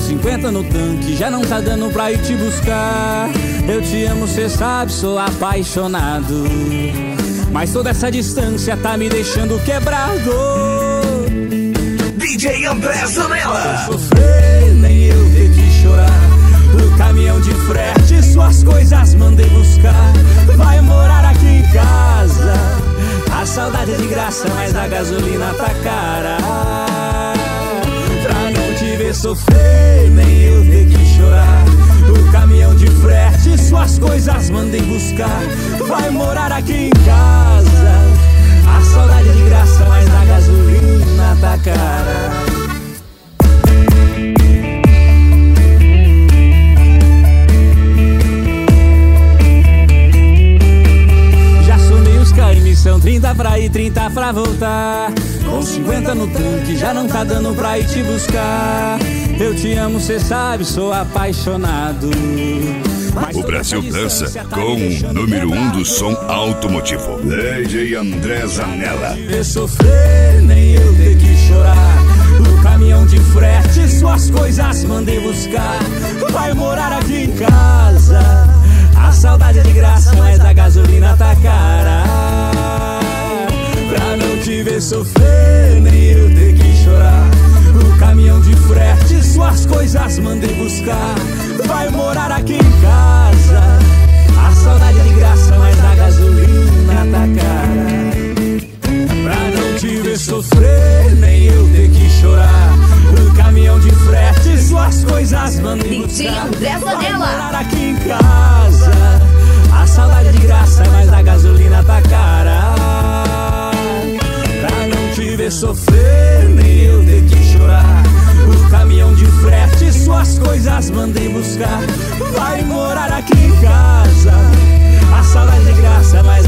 50 no tanque, já não tá dando pra ir te buscar. Eu te amo, cê sabe, sou apaixonado, mas toda essa distância tá me deixando quebrado. DJ André Zanella. Eu sofrer, nem eu ter que chorar. O caminhão de frete, suas coisas mandei buscar. Vai morar aqui em casa. A saudade é de graça, mas a gasolina tá cara. Pra não te ver sofrer, nem eu ter que chorar. O caminhão de frete, suas coisas mandei buscar. Vai morar aqui em casa. A saudade é de graça, mas a gasolina tá cara. São 30 pra ir, 30 pra voltar. Com 50 no tanque, já não tá dando pra ir te buscar. Eu te amo, cê sabe, sou apaixonado. O Brasil dança com o número 1 do som automotivo, DJ André Zanella. Eu sofrer, nem eu ter que chorar. O caminhão de frete, suas coisas mandei buscar. Vai morar aqui em casa. A saudade é de graça, mas a gasolina tá cara. Pra não te ver sofrer, nem eu ter que chorar. O caminhão de frete, suas coisas mandei buscar. Vai morar aqui em casa. A saudade é de graça, mas a gasolina tá cara. Pra não te ver sofrer, nem eu ter que chorar. O caminhão de frete, suas coisas mandei buscar. Vai morar aqui em casa. A saudade é de graça, mas a gasolina tá cara. Pra não te ver sofrer, nem eu ter que chorar. O caminhão de frete, suas coisas mandei buscar. Vai morar aqui em casa. A saudade é de graça, mas